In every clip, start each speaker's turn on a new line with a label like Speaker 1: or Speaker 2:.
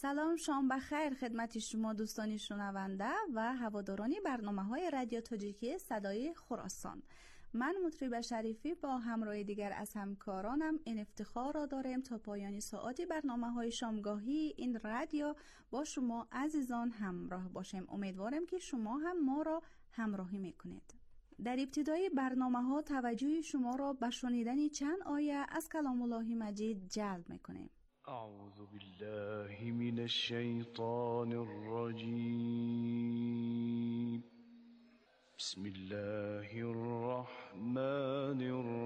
Speaker 1: سلام، شام بخیر خدمت شما دوستان شنونده و هواداران برنامه‌های رادیو تاجیکی صدای خراسان. من مطرب شریفی با همراه دیگر از همکارانم این افتخار را داریم تا پایان ساعت برنامه‌های شامگاهی این رادیو با شما عزیزان همراه باشیم. امیدوارم که شما هم ما را همراهی میکنید. در ابتدای برنامه‌ها توجه شما را به شنیدن چند آیه از کلام الله مجید جلب میکنیم.
Speaker 2: اعوذ بالله من الشیطان الرجیم. بسم الله الرحمن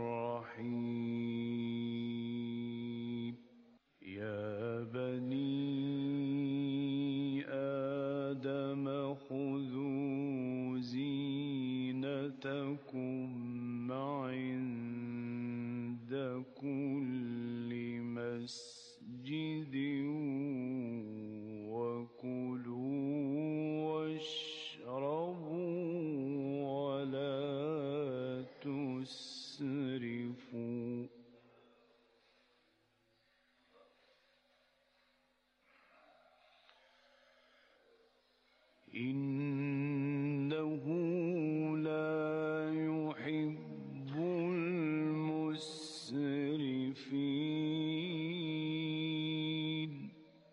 Speaker 2: الرحیم. یا بنی آدم خذوا زینتکم عند كل مسجد وكلوا واشربوا ولا تسرفوا إنه لا يحب المسرفين.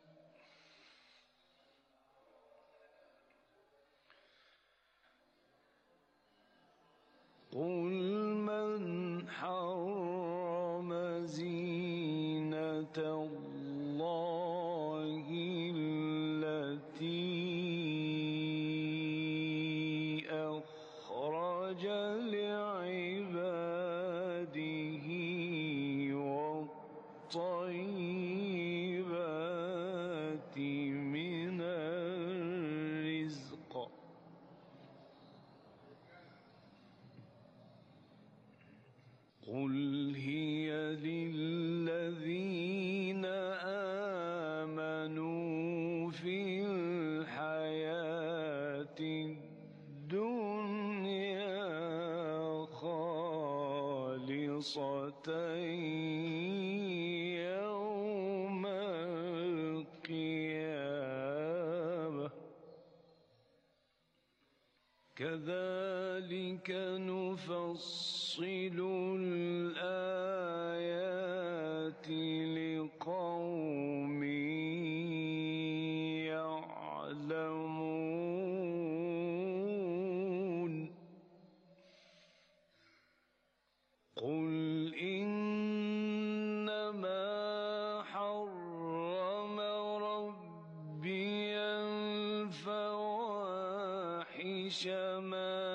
Speaker 2: قل من حرم زينة الله التي أخرج لعباده والطيبات من الرزق قل هي للذين آمنوا في الحياة الدنيا خالصة يوم القيامة كذلك نفصل الآيات لقوم يعلمون. قل إنما حرم ربي الفواحش ما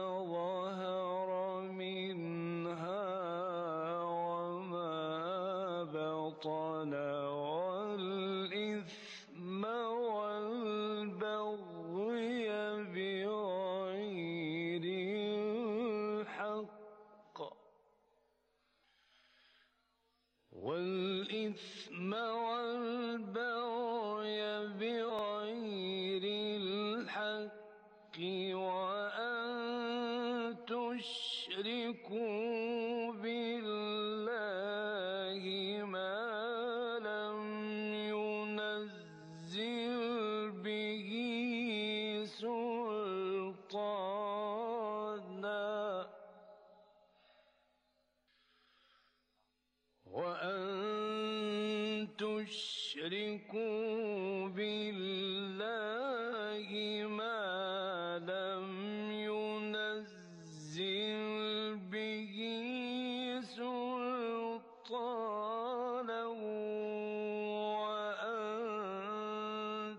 Speaker 2: ظهر منها وما بطن والإثم والبغي بغير الحق بغير الحق وأن تشركوا بالله ما لم ينزل به سلطانا تشركوا بالله ما لم ينزل به سلطانا وأن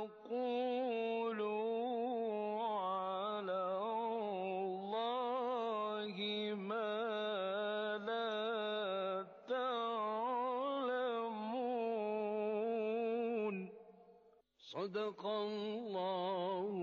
Speaker 2: تقولوا على الله ما لا تعلمون. صدق الله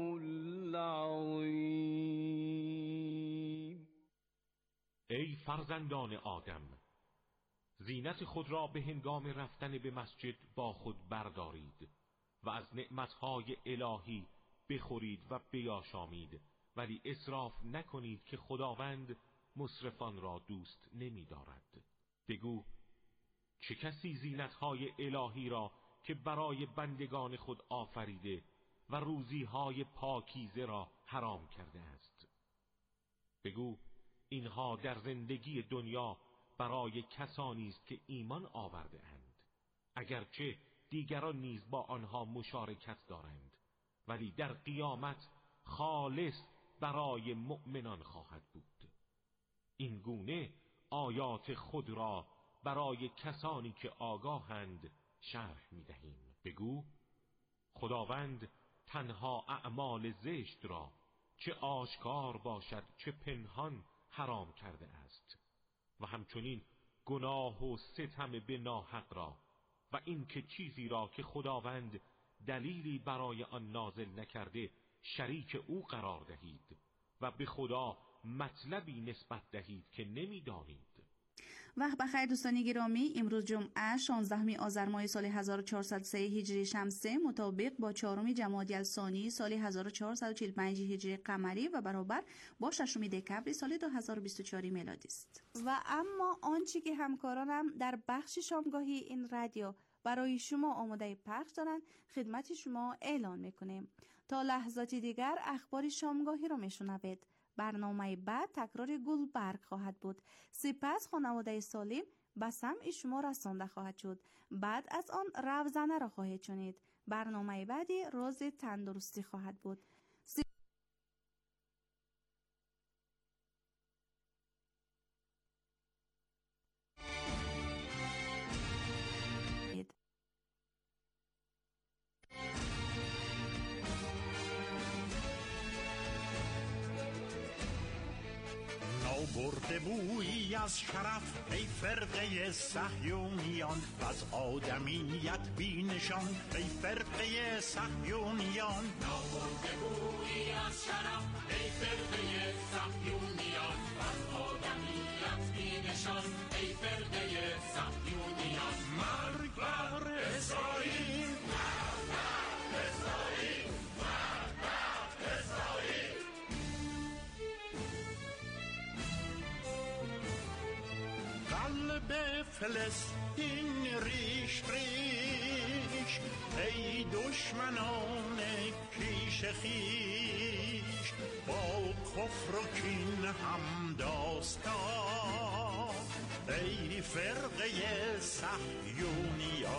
Speaker 2: العظیم.
Speaker 3: ای فرزندان آدم، زینت خود را به هنگام رفتن به مسجد با خود بردارید و از نعمتهای الهی بخورید و بیاشامید، ولی اسراف نکنید که خداوند مسرفان را دوست نمی دارد. بگو چه کسی زینتهای الهی را که برای بندگان خود آفریده و روزیهای پاکیزه را حرام کرده است. بگو اینها در زندگی دنیا برای کسانی است که ایمان آورده اند، اگرچه دیگران نیز با آنها مشارکت دارند، ولی در قیامت خالص برای مؤمنان خواهد بود. این گونه آیات خود را برای کسانی که آگاهند شرح می‌دهیم. بگو خداوند تنها اعمال زشت را چه آشکار باشد چه پنهان حرام کرده است و همچنین گناه و ستم به ناحق را و این که چیزی را که خداوند دلیلی برای آن نازل نکرده شریک او قرار دهید و به خدا مطلبی نسبت دهید که نمی‌دانید.
Speaker 1: وقت بخیر دوستان گرامی، امروز جمعه 16 آذر ماه سال 1403 هجری شمسی مطابق با 4 جمادی الثانی سال 1445 هجری قمری و برابر با 6 دکبر سال 2024 میلادی است. و اما آنچه که همکارانم در بخش شامگاهی این رادیو برای شما آماده پخش دارند خدمت شما اعلان میکنیم. تا لحظاتی دیگر اخبار شامگاهی را میشنوید. برنامه بعد تکرار گلبرگ خواهد بود. سپس خانواده سالم به سمع شما رسانده خواهد شد. بعد از آن روزنه را خواهید شنید. برنامه بعدی راز تندرستی خواهد بود.
Speaker 4: برده بویی از شرف ای فرقه صهیونیان، از آدمیت بی نشان ای فرقه صهیونیان.
Speaker 5: برده بویی از شرف ای فرقه صهیونیان، از آدمیت بی نشان ای فرقه صهیونیان.
Speaker 4: مرگ بر اسرائیل،
Speaker 5: مرگ بر اسرائیل، مرگ بر اسرائیل.
Speaker 4: قلب فلسطین ریش ریش ای دشمنان کیش خیش، با کفر و کین هم داستان ای فرقه صهیونیان.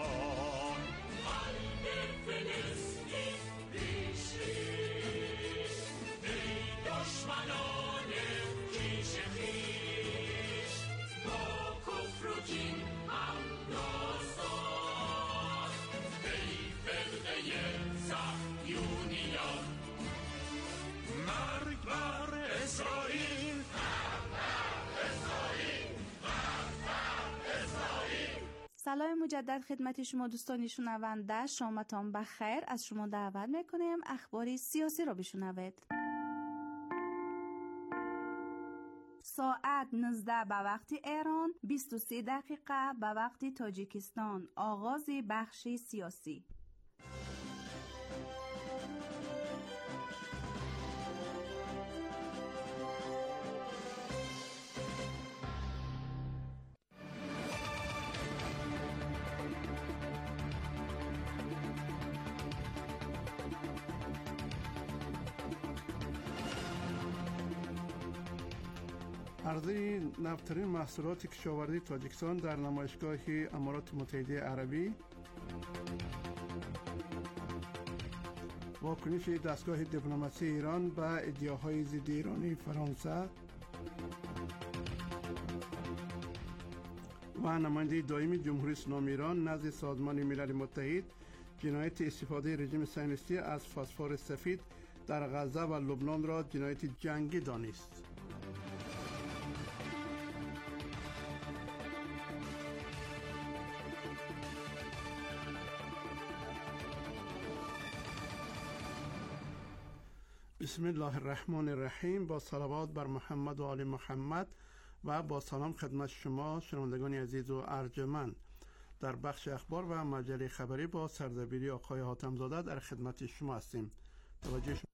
Speaker 5: قلب فلسطین ریش ریش ای دشمنان کیش خیش، با کفر و کین هم داستان ای فرقه صهیونیان.
Speaker 4: مرگ بر اسرائیل،
Speaker 5: مرگ بر اسرائیل، مرگ بر اسرائیل.
Speaker 1: سلام مجدد خدمت شما دوستان شنونده، شامتان بخیر. از شما دعوت میکنیم اخبار سیاسی را بشنوید. ساعت 19 به وقت ایران، 23 دقیقه به وقت تاجیکستان. آغاز بخش سیاسی.
Speaker 6: عرضه نفترین محصولات کشاورزی تاجیکستان در نمایشگاه امارات متحده عربی، واکنش دستگاه دیپلماسی ایران به ادعاهای ضد ایرانی فرانسه و نماینده دائمی جمهوری اسلامی ایران نزد سازمان ملل متحد جنایت استفاده رژیم صهیونیستی از فسفر سفید در غزه و لبنان را جنایت جنگی دانست. بسم الله الرحمن الرحیم. با صلوات بر محمد و آل محمد و با سلام خدمت شما شنوندگان عزیز و ارجمند. در بخش اخبار و مجله خبری با سردبیری آقای حاتم‌زاده در خدمت شما هستیم. توجه شما.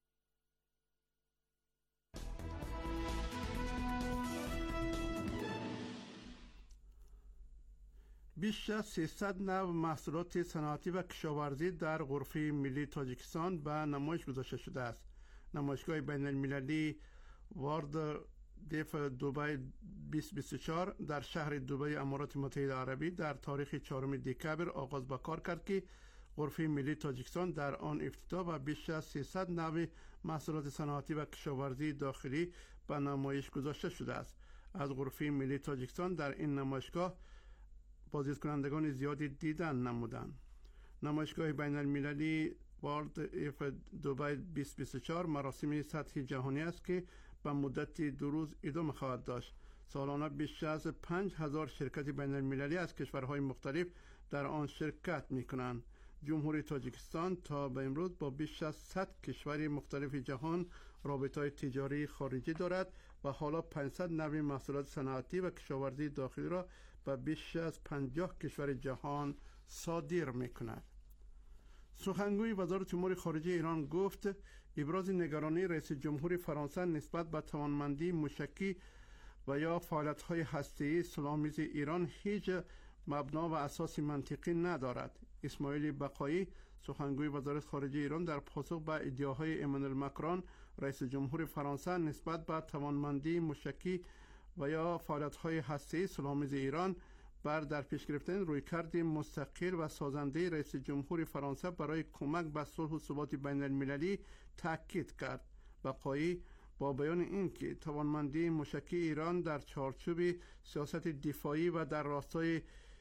Speaker 6: بیش از 300 نوع محصولات صنعتی و کشاورزی در غرفه ملی تاجیکستان به نمایش گذاشته شده است. نمایشگاه بین المللی وارد دیف دبی 2024 در شهر دبی امارات متحده عربی در تاریخ 4 دکبر آغاز به کار کرد که غرفه ملی تاجیکستان در آن افتتاح و بیش از 300 نوع محصولات صنعتی و کشاورزی داخلی به نمایش گذاشته شده است. از غرفه ملی تاجیکستان در این نمایشگاه بازدید کنندگان زیادی دیدن نمودند. نمایشگاه بین المللی وارد ایف دبی 2024 مراسم سطحی جهانی است که به مدت 2 روز ادامه خواهد داشت. سالانه بیش از 5000 شرکت بین المللی از کشورهای مختلف در آن شرکت می کنند. جمهوری تاجیکستان تا به امروز با بیش از 100 کشور مختلف جهان رابطه‌های تجاری خارجی دارد و حالا 500 نوع محصولات صنعتی و کشاورزی داخلی را به بیش از 50 کشور جهان صادر می‌کند. سخنگوی وزارت امور خارجه ایران گفت ابراز نگرانی رئیس جمهور فرانسه نسبت به توانمندی موشکی و یا فعالیت‌های هسته‌ای صلح‌آمیز ایران هیچ مبنا و اساس منطقی ندارد. اسماعیل بقایی سخنگوی وزارت خارجه ایران در پاسخ به ادعاهای امانوئل ماکرون رئیس جمهور فرانسه نسبت به توانمندی موشکی و یا فعالیت‌های هسته‌ای صلح‌آمیز ایران بر در پیش گرفتن رویکرد مستقل و سازنده رئیس جمهور فرانسه برای کمک به صلح و ثبات بین المللی تاکید کرد. بقایی با بیان اینکه توانمندی موشکی ایران در چارچوب سیاست دفاعی و در راستای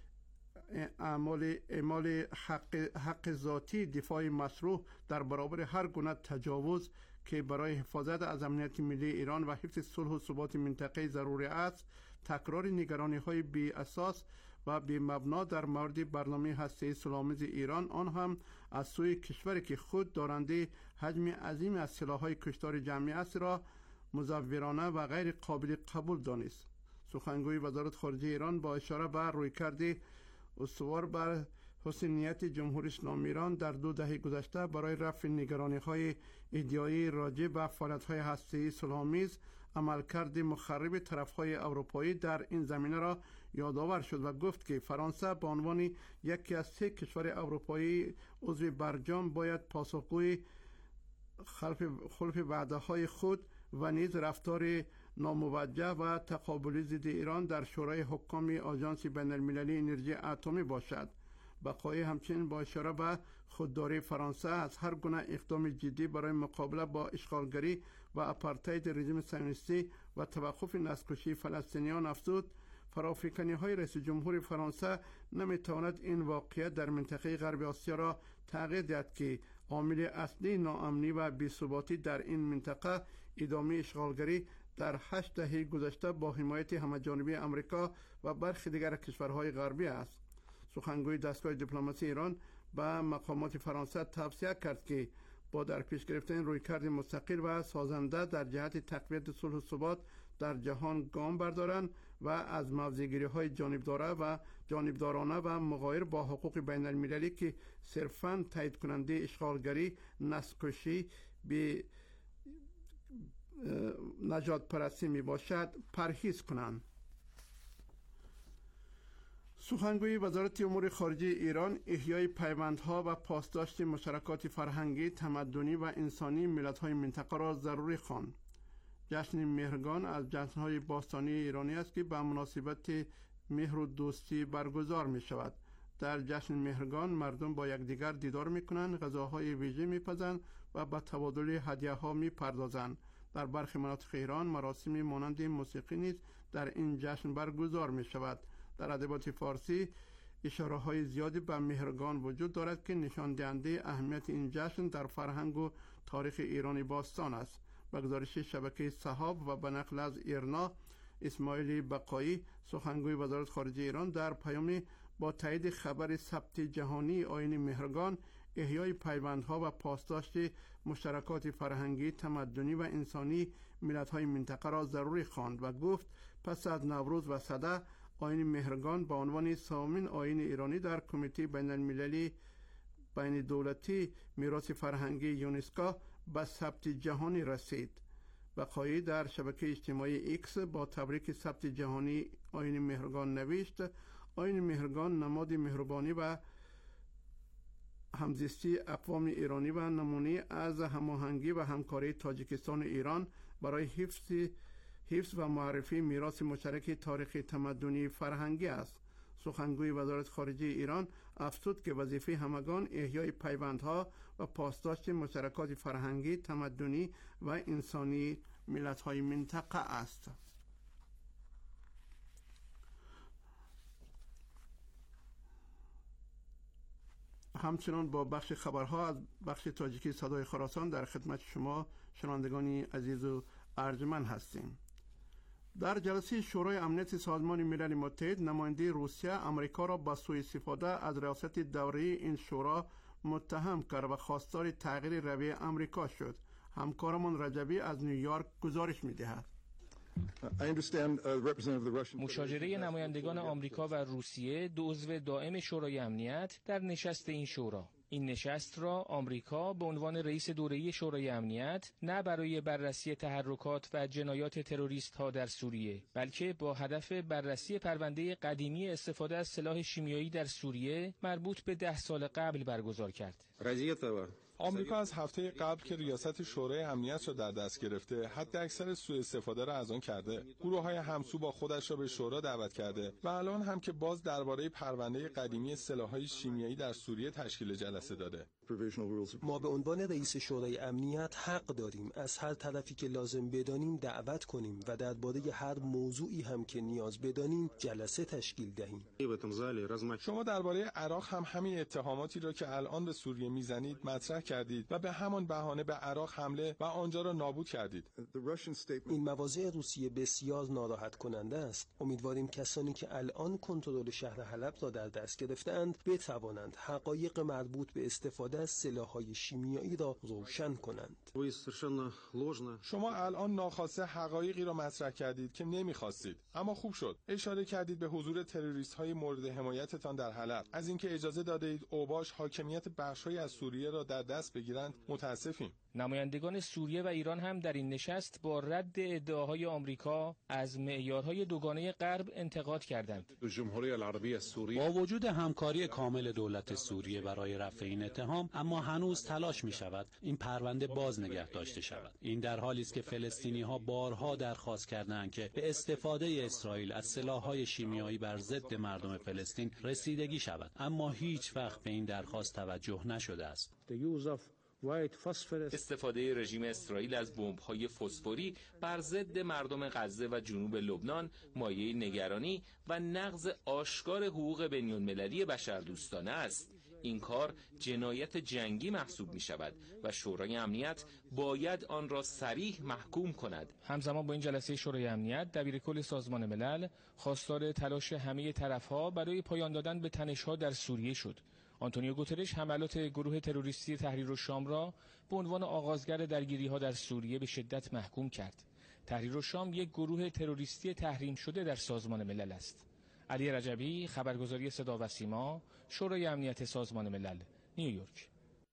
Speaker 6: اعمال حق ذاتی دفاع مشروع در برابر هر گونه تجاوز که برای حفاظت از امنیت ملی ایران و حفظ صلح و ثبات منطقه ضروری است، تکرار نگرانی‌های بی اساس و بی مبنا در مورد برنامه هسته‌ای صلح‌آمیز ایران، آن هم از سوی کشوری که خود دارنده حجم عظیم از سلاح‌های کشتار جمعی است، را مزورانه و غیر قابل قبول دانست. سخنگوی وزارت خارجه ایران با اشاره به رویکرد استوار بر حسن نیت جمهوری اسلامی ایران در 2 دهه گذشته برای رفع نگرانی‌های ادعایی راجع به فعالیت‌های هسته‌ای صلح‌آمیز، عملکرد مخرب طرف‌های اروپایی در این زمینه را یادآور شد و گفت که فرانسه به عنوان یکی از 3 کشور اروپایی عضو برجام باید پاسخگوی خلف وعده‌های خود و نیز رفتار ناموجه و تقابلی ضد ایران در شورای حکام آژانس بین المللی انرژی اتمی باشد. بقایی همچنین با اشاره به خودداری فرانسه از هر گونه اقدام جدی برای مقابله با اشغالگری و آپارتاید رژیم صهیونیستی و توقف نسل‌کشی فلسطینیان افزود فرافکنی‌های رئیس جمهور فرانسه نمی‌تواند این واقعیت در منطقه غرب آسیا را تغییر دهد که عامل اصلی ناامنی و بی‌ثباتی در این منطقه ادامه اشغالگری در 8 دهه گذشته با حمایت همه‌جانبه آمریکا و برخی دیگر کشورهای غربی است. سخنگوی دستگاه دیپلماسی ایران به مقامات فرانسه توصیه کرد که با در پیش گرفتن رویکرد مستقل و سازنده در جهت تقویت صلح و ثبات در جهان گام بردارند و از موضع‌گیری‌های جانبدارانه و مغایر با حقوق بین المللی که صرفاً تایید کننده اشغالگری، نسل‌کشی به نجات پرستی می باشد پرهیز کنند. سخنگوی وزارت امور خارجه ایران احیای پیوندها و پاسداشت مشترکات فرهنگی، تمدنی و انسانی ملت‌های منطقه را ضروری خواند. جشن مهرگان از جشن‌های باستانی ایرانی است که به مناسبت مهر و دوستی برگزار می شود. در جشن مهرگان مردم با یکدیگر دیدار می کنند، غذاهای ویژه می پزند و به تبادل هدیه‌ها می پردازند. در برخی مناطق ایران مراسمی مانند موسیقی نیز در این جشن برگزار می شود. در ادبیات فارسی اشاره‌های زیادی به مهرگان وجود دارد که نشان دهنده اهمیت این جشن در فرهنگ و تاریخ ایرانی باستان است. به گزارش شبکه سحاب و به نقل از ایرنا، اسماعیل بقایی سخنگوی وزارت خارجه ایران در پیامی با تایید خبر ثبت جهانی آیین مهرگان، احیای پیوندها و پاسداشت مشترکات فرهنگی، تمدنی و انسانی ملت‌های منطقه را ضروری خواند و گفت پس از نوروز و سده، آیین مهرگان به عنوان سومین آیین ایرانی در کمیته بین المللی بین دولتی میراث فرهنگی یونسکو به ثبت جهانی رسید. بقایی در شبکه اجتماعی ایکس با تبریک ثبت جهانی آیین مهرگان نوشت آیین مهرگان نماد مهربانی و همزیستی اقوام ایرانی و نمونه از هماهنگی و همکاری تاجیکستان و ایران برای حفظ و معرفی میراث مشترک تاریخی تمدنی فرهنگی است. سخنگوی وزارت خارجه ایران افزود که وظیفه همگان احیای پیوندها و پاسداشت مشترکات فرهنگی، تمدنی و انسانی ملت‌های منطقه است. همچنان با بخش خبرها از بخش تاجیکی صدای خراسان در خدمت شما شنوندگانی عزیز و ارجمند هستیم. در جلسه شورای امنیت سازمان ملل متحد نماینده روسیه امریکا را به سوء استفاده از ریاست دوره این شورا متهم کرد و خواستار تغییر رویه امریکا شد. همکارمان رجبی از نیویورک گزارش می‌دهد.
Speaker 7: مشاجره نمایندگان آمریکا و روسیه دو عضو دائم شورای امنیت در نشست این شورا. این نشست را آمریکا به عنوان رئیس دوره‌ای شورای امنیت نه برای بررسی تحرکات و جنایات تروریست‌ها در سوریه، بلکه با هدف بررسی پرونده قدیمی استفاده از سلاح شیمیایی در سوریه مربوط به 10 سال قبل برگزار کرد.
Speaker 8: آمریکا از هفته قبل که ریاست شورای امنیت را در دست گرفته، حد اکثر سوء استفاده را از آن کرده. گروه‌های همسو با خودش را به شورا دعوت کرده و الان هم که باز درباره پرونده قدیمی سلاح‌های شیمیایی در سوریه تشکیل جلسه داده.
Speaker 9: ما به عنوان رئیس شورای امنیت حق داریم از هر طرفی که لازم بدانیم دعوت کنیم و درباره هر موضوعی هم که نیاز بدانیم جلسه تشکیل دهیم.
Speaker 8: شما درباره عراق هم همین اتهاماتی را که الان به سوریه میزنید مطرح کردید و به همان بهانه به عراق حمله و آنجا را نابود کردید.
Speaker 9: این مواضع روسیه بسیار ناراحت کننده است. امیدواریم کسانی که الان کنترل شهر حلب را در دست گرفته‌اند بتوانند حقایق مربوط به استفاده از سلاح‌های شیمیایی را روشن کنند.
Speaker 8: شما الان ناخواسته حقایقی را مطرح کردید که نمی‌خواستید، اما خوب شد. اشاره کردید به حضور تروریست‌های مورد حمایتتان در حلب. از اینکه اجازه دادید اوباش حاکمیت بخش‌هایی از سوریه را در دست بگیرند متاسفیم.
Speaker 7: نمایندگان سوریه و ایران هم در این نشست با رد ادعاهای آمریکا از معیارهای دوگانه غرب انتقاد کردند.
Speaker 10: با وجود همکاری کامل دولت سوریه برای رفع این اتهام، اما هنوز تلاش می شود این پرونده باز نگه داشته شود. این در حالی است که فلسطینی‌ها بارها درخواست کردند که به استفاده اسرائیل از سلاح‌های شیمیایی بر ضد مردم فلسطین رسیدگی شود، اما هیچ وقت به این درخواست توجه نشده است.
Speaker 11: استفاده رژیم اسرائیل از بمب‌های فسفوری بر ضد مردم غزه و جنوب لبنان مایه نگرانی و نقض آشکار حقوق بین‌المللی بشردوستانه است. این کار جنایت جنگی محسوب می شود و شورای امنیت باید آن را صریح محکوم کند.
Speaker 7: همزمان با این جلسه شورای امنیت، دبیرکل سازمان ملل خواستار تلاش همه طرف‌ها برای پایان دادن به تنش‌ها در سوریه شد. آنتونیو گوترش حملات گروه تروریستی تحریرالشام را به عنوان آغازگر درگیری‌ها در سوریه به شدت محکوم کرد. تحریرالشام یک گروه تروریستی تحریم شده در سازمان ملل است. علی رجبی، خبرگزاری صدا و سیما، شورای امنیت سازمان ملل، نیویورک.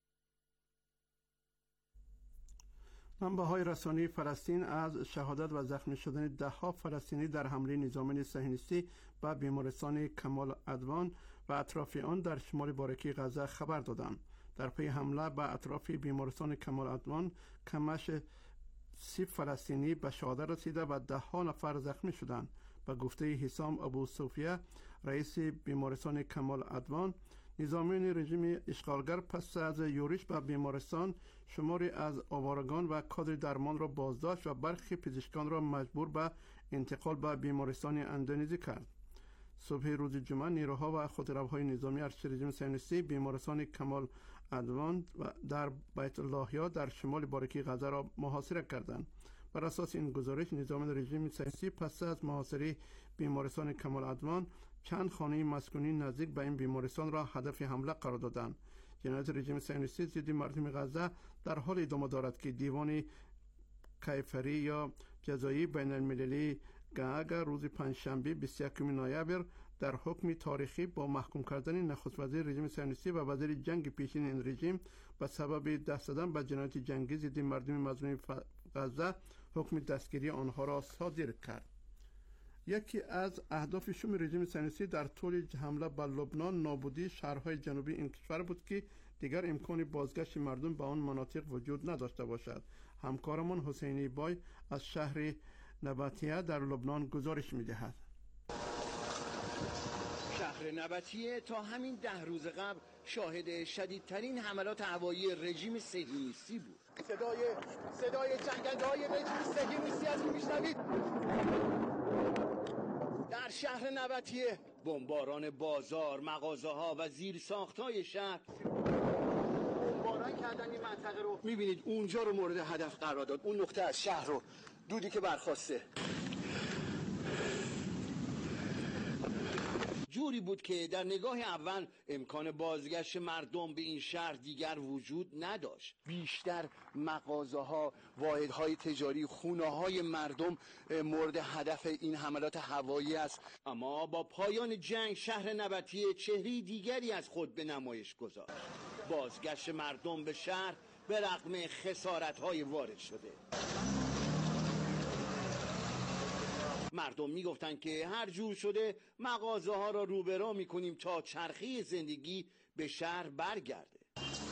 Speaker 6: منبع‌های رسانه‌ای فلسطین از شهادت و زخمی شدن ده‌ها فلسطینی در حمله نظامی صهیونیستی به بیمارستان کمال عدوان و اطراف آن در شمال باریکی غزه خبر دادند. در پی حمله به اطراف بیمارستان کمال عدوان کمش 30 فلسطینی به شهادت رسیده و ده‌ها نفر زخمی شدند. به گفته حسام ابو صوفیه، رئیس بیمارستان کمال عدوان، نظامیان رژیم اشغالگر پس از یورش به بیمارستان شماری از آوارگان و کادر درمان را بازداشت و برخی پزشکان را مجبور به انتقال به بیمارستان اندونزی کرد. صبح روز جمعه نیروها و خودروهای نظامی ارتش رژیم صهیونیستی بیمارستان کمال عدوان و در بیت اللهیا در شمال باریکی غزه را محاصره کردند. بر اساس این گزارش، نظامیان رژیم صهیونیستی پس از محاصره بیمارستان کمال عدوان چند خانه مسکونی نزدیک به این بیمارستان را هدف حمله قرار دادند. جنایت رژیم صهیونیستی ضد مردم غزه در حال ادامه دارد که دیوان کیفری یا جزایی بین المللی گاگ روز پنجشنبه 21 نوامبر در حکم تاریخی با محکوم کردن نخست وزیر رژیم صهیونیستی و وزیر جنگ پیشین این رژیم به سبب دست زدن به جنایت جنگی ضد مردم مظلوم غزه حکم دستگیری آنها را صادر کرد. یکی از اهداف شوم رژیم صهیونیستی در طول حمله بر لبنان نابودی شهرهای جنوبی این کشور بود که دیگر امکان بازگشت مردم به آن مناطق وجود نداشته باشد. همکارمان حسینی بای از شهر نباتیه در لبنان گزارش می‌دهد.
Speaker 12: شهر نباتیه تا همین 10 روز قبل شاهد شدیدترین حملات هوایی رژیم صهیونیستی بود. صدای جنگنده‌های رژیم صهیونیستی از که میشنوید در شهر نباتیه بمباران بازار، مغازه‌ها و زیرساخت‌های شهر. بمباران کردن این منطقه رو می‌بینید، اونجا رو مورد هدف قرار داد، اون نقطه از شهر رو، دودی که برخاسته جوری بود که در نگاه اول امکان بازگشت مردم به این شهر دیگر وجود نداشت. بیشتر مغازه‌ها، واحدهای تجاری، خونه‌های مردم مورد هدف این حملات هوایی است. اما با پایان جنگ شهر نباتیه چهره دیگری از خود به نمایش گذاشت. بازگشت مردم به شهر به رغم خسارت‌های وارد شده. مردم میگفتن که هر جور شده مغازه ها را روبرا میکنیم تا چرخه زندگی به شهر برگرده.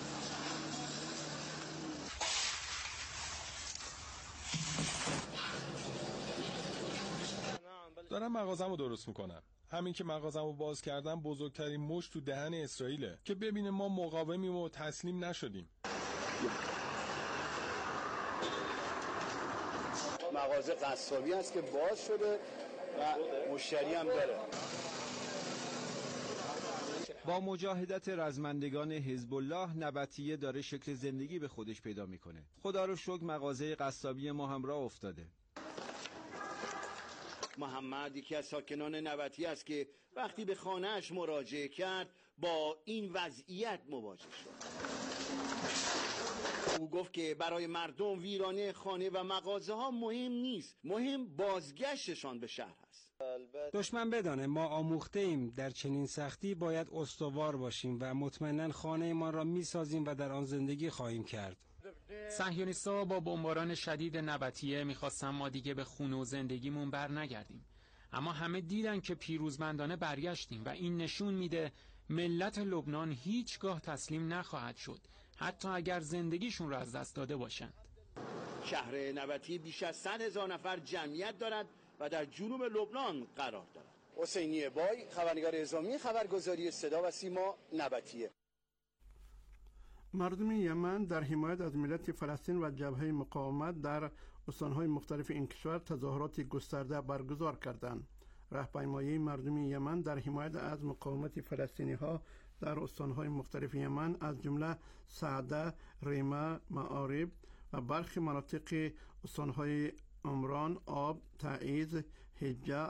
Speaker 8: دارم مغازه‌مو درست میکنم. همین که مغازه‌مو باز کردم بزرگترین مشت تو دهن اسرائیله که ببینه ما مقاومیم و تسلیم نشدیم.
Speaker 12: مغازه قصابی است که باز شده و مشتری هم داره.
Speaker 13: با مجاهدت رزمندگان حزب الله نباتیه داره شکل زندگی به خودش پیدا میکنه. خدا رو شکر مغازه قصابی ما هم راه افتاده.
Speaker 12: محمد یکی از ساکنان نباتیه است که وقتی به خانه‌اش مراجعه کرد با این وضعیت مواجه شد. او گفت که برای مردم ویرانه خانه و مغازه ها مهم نیست، مهم بازگشتشان به شهر است.
Speaker 14: دشمن بدانه ما آموخته ایم در چنین سختی باید استوار باشیم و مطمئنا خانه ما را میسازیم و در آن زندگی خواهیم کرد.
Speaker 15: صهیونیست‌ها با بمباران شدید نباتیه میخواستن ما دیگه به خونه و زندگیمون بر نگردیم، اما همه دیدن که پیروزمندانه برگشتیم و این نشون میده ملت لبنان هیچگاه تسلیم نخواهد شد، حتی اگر زندگیشون را از دست داده باشند.
Speaker 12: شهر نباتیه بیش از 100,000 نفر جمعیت دارد و در جنوب لبنان قرار دارد. حسینی بای، خبرنگار اعزامی خبرگزاری صدا و سیما نباتیه.
Speaker 6: مردم یمن در حمایت از ملت فلسطین و جبهه مقاومت در استانهای مختلف این کشور تظاهرات گسترده برگزار کردند. راهپیمایی مردم یمن در حمایت از مقاومت فلسطینی ها در استانهای مختلف یمن از جمله سعده، ریمه، معارب و برخی مناطق استانهای عمران، آب، تعیز، حجه،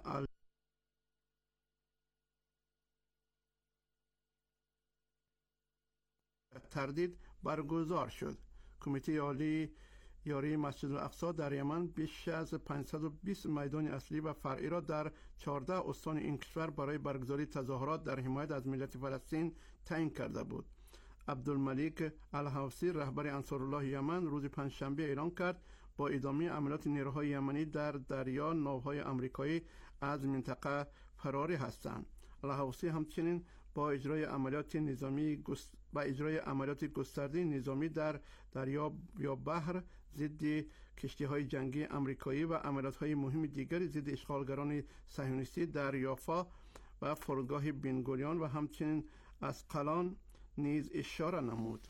Speaker 6: تردید برگزار شد. کمیته عالی یاری مسجد الاقصی در یمن بیش از 520 میدان اصلی و فرعی را در 14 استان این کشور برای برگزاری تظاهرات در حمایت از ملت فلسطین تعیین کرده بود. عبدالملیک الحوثی رهبر انصارالله یمن روز پنجشنبه اعلام کرد با ادامه عملیات نیروهای یمنی در دریا ناوهای آمریکایی از منطقه فراری هستند. الحوثی همچنین با اجرای عملیات گسترده نظامی در دریا یا بحر ضد کشتی‌های جنگی آمریکایی و عملیات‌های مهم دیگری ضد اشغالگران صهیونیستی در یافا و فرودگاه بنگوریون و همچنین اسقلان نیز اشاره نمود.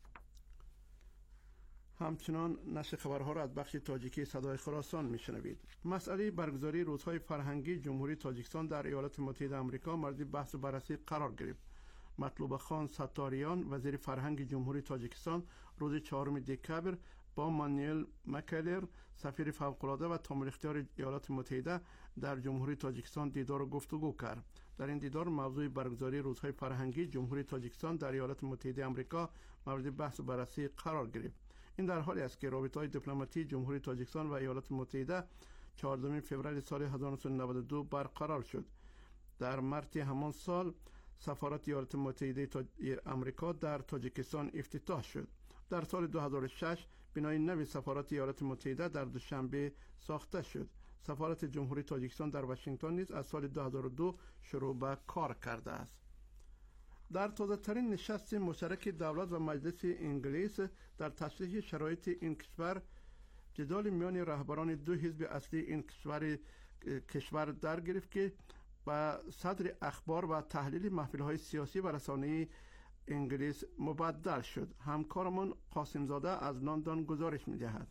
Speaker 6: همچنان نشر خبرها را از بخش تاجیکی صدای خراسان میشنوید. مسئله برگزاری روزهای فرهنگی جمهوری تاجیکستان در ایالات متحده آمریکا مورد بحث و بررسی قرار گرفت. مطلوب خان ستاریان وزیر فرهنگ جمهوری تاجیکستان روز 4 دکبر با مانوئل مکلر سفیر فوق‌العاده و تام الاختیار ایالات متحده در جمهوری تاجیکستان دیدار و گفتگو کرد. در این دیدار موضوع برگزاری روزهای فرهنگی جمهوری تاجیکستان در ایالات متحده آمریکا مورد بحث و بررسی قرار گرفت. این در حالی است که رابطه‌های دیپلماتی جمهوری تاجیکستان و ایالات متحده 14 فوریه سال 1992 برقرار شد. در مارس همان سال سفارت ایالات متحده آمریکا در تاجیکستان افتتاح شد. در سال 2006 بنای نوی سفارت ایالات متحده در دوشنبه ساخته شد. سفارت جمهوری تاجیکستان در واشنگتن نیز از سال 2002 شروع به کار کرده است. در تازه‌ترین نشست مشترک دولت و مجلس انگلیس در تصحیح شرایط این کشور، جدال میان رهبران دو حزب اصلی این کشور در گرفت که با صدر اخبار و تحلیل محفل‌های سیاسی و رسانه‌ای انگلیس مبدل شد. همکارمان قاسم زاده از لندن گزارش می‌دهد.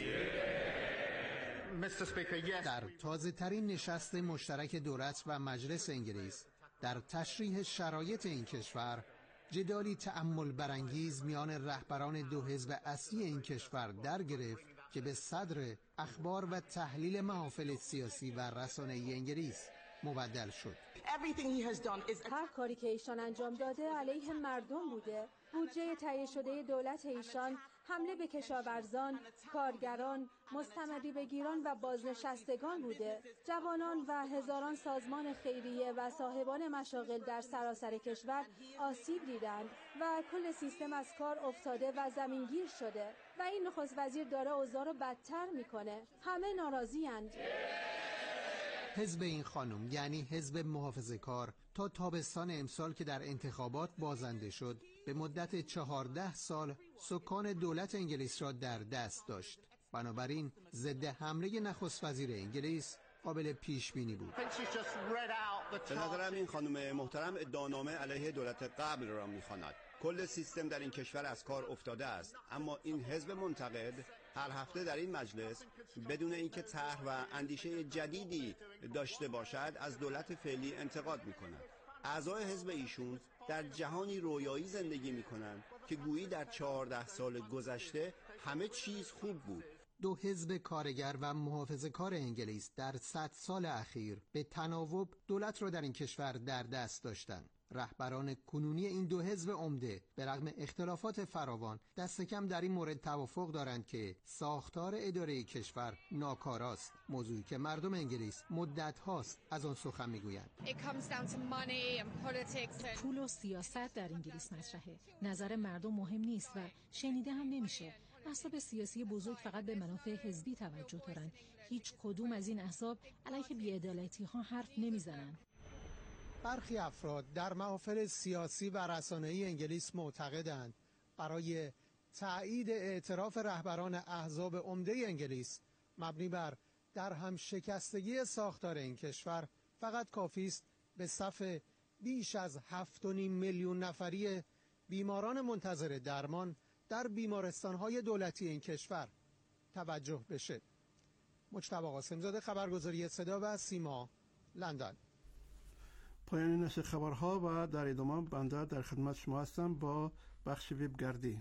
Speaker 16: در تازه ترین نشست مشترک دولت و مجلس انگلیس در تشریح شرایط این کشور، جدالی تأمل برانگیز میان رهبران دو حزب اصلی این کشور در گرفت که به صدر اخبار و تحلیل محافل سیاسی و رسانه‌ای انگلیس مبدل شد.
Speaker 17: هر کاری که ایشان انجام داده علیه مردم بوده. بودجه تهیه شده دولت ایشان حمله به کشاورزان، کارگران، مستمری بگیران و بازنشستگان بوده. جوانان و هزاران سازمان خیریه و صاحبان مشاغل در سراسر کشور آسیب دیدند و کل سیستم از کار افتاده و زمینگیر شده و این نخست وزیر داره اوضاع رو بدتر میکنه. همه ناراضی‌اند.
Speaker 16: حزب این خانم یعنی حزب محافظه‌کار تا تابستان امسال که در انتخابات بازنده شد به مدت 14 سال سکان دولت انگلیس را در دست داشت. بنابراین ضد حمله نخست وزیر انگلیس قابل پیش بینی بود.
Speaker 18: به نظرم این خانم محترم ادعانامه علیه دولت قبل را می‌خواند. کل سیستم در این کشور از کار افتاده است، اما این حزب منتقد هر هفته در این مجلس بدون اینکه طرح و اندیشه جدیدی داشته باشد از دولت فعلی انتقاد می‌کند. اعضای حزب ایشون در جهانی رویایی زندگی می‌کنند که گویی در 14 سال گذشته همه چیز خوب بود.
Speaker 16: دو حزب کارگر و محافظه‌کار انگلیس در 100 سال اخیر به تناوب دولت را در این کشور در دست داشتند. رهبران کنونی این دو حزب عمده به رغم اختلافات فراوان دست کم در این مورد توافق دارند که ساختار اداره کشور ناکاراست، موضوعی که مردم انگلیس مدت هاست از آن سخن میگویند.
Speaker 19: پول و سیاست در انگلیس مطرحه. نظر مردم مهم نیست و شنیده هم نمیشه. احزاب سیاسی بزرگ فقط به منافع حزبی توجه دارند. هیچ کدوم از این احزاب علیه بی‌عدالتی‌ها حرف نمیزنند.
Speaker 16: برخی افراد در محافل سیاسی و رسانه‌ای انگلیس معتقدند برای تأیید اعتراف رهبران احزاب عمده انگلیس مبنی بر در هم شکستگی ساختار این کشور فقط کافی است به صف بیش از 7.5 میلیون نفری بیماران منتظر درمان در بیمارستان‌های دولتی این کشور توجه بشه. مجتبی قاسم‌زاده، خبرگزاری صدا و سیما، لندن.
Speaker 6: پایان نشر خبرها و در ادامه بنده در خدمت شما هستم با بخش وبگردی.